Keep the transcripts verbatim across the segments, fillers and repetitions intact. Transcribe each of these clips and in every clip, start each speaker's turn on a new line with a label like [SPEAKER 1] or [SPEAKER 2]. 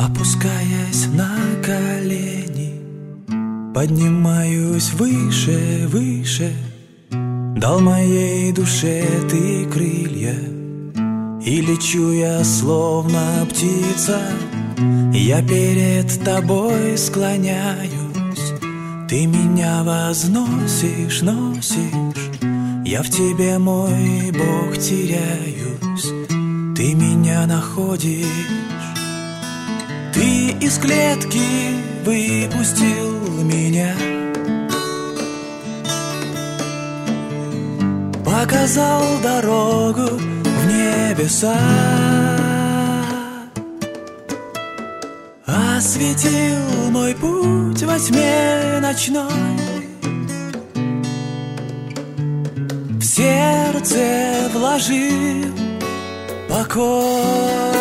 [SPEAKER 1] Опускаясь на колени, поднимаюсь выше, выше. Дал моей душе ты крылья, и лечу я словно птица. Я перед тобой склоняюсь, ты меня возносишь, носишь. Я в тебе, мой Бог, теряюсь, ты меня находишь. Ты из клетки выпустил меня, показал дорогу в небеса, осветил мой путь во тьме ночной. В сердце вложил покой.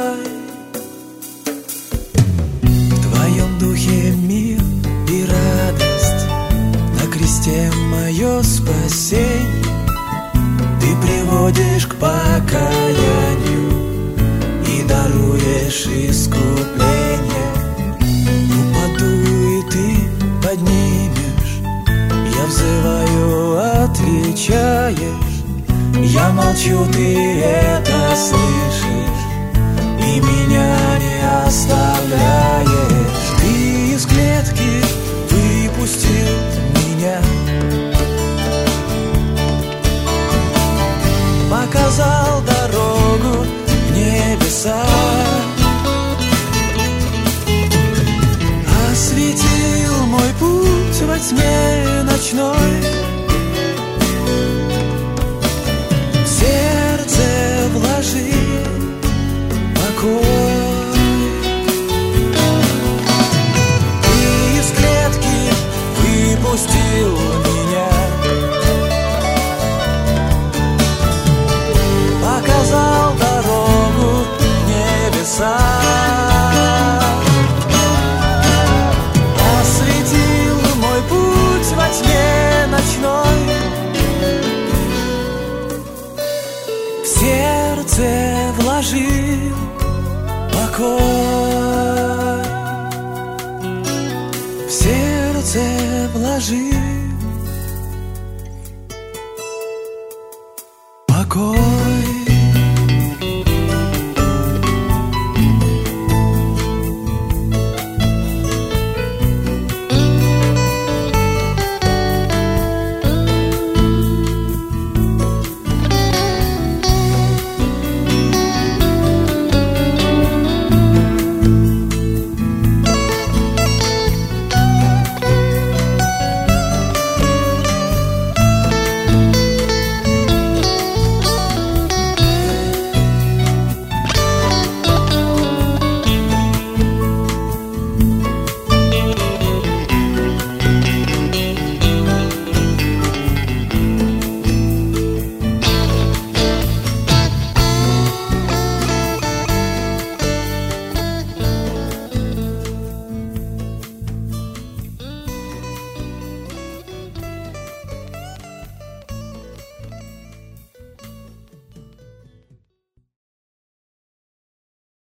[SPEAKER 1] Мир и радость, на кресте мое спасение. Ты приводишь к покаянию и даруешь искупление. Упаду и ты поднимешь, я взываю, отвечаешь. Я молчу, ты это слышишь и меня не оставляешь. Ты из клетки выпустил меня, показал дорогу в небеса, осветил мой путь во тьме ночной. В сердце вложил покой. Выпустил меня, показал дорогу в небеса, осветил мой путь во тьме ночной. В сердце вложил покой, в сердце вложил